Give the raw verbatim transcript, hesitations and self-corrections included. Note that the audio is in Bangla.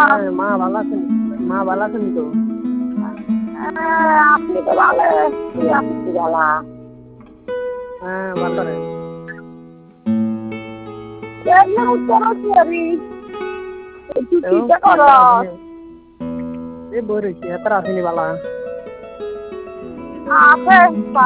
হ্যাঁ, মা ভালো আছেন? মা ভালো আছেন তো? আপনি তো ভালো আছি ভালো। হ্যাঁ, বাতারে। কেন উত্তর করি একটু এবং চিন্তা কর। এতটা আসেনি। এই বই রয়েছে, এতটা আসেনি বালা। আছে